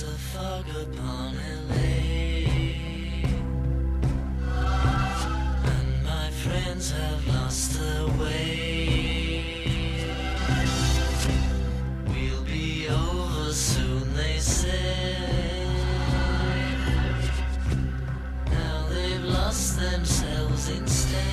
There's a fog upon LA, and my friends have lost their way. We'll be over soon, they say. Now they've lost themselves instead.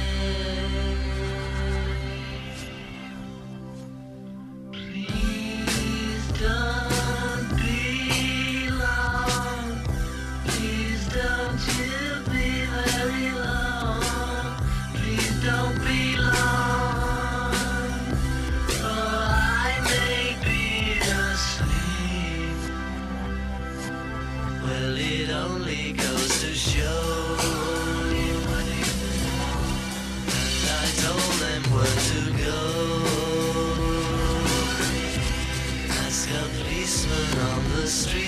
Please don't be long. Please don't you be very long. Please don't be long, or I may be asleep. Well, it only goes to show. And I told them where to go. Ask a policeman on the street.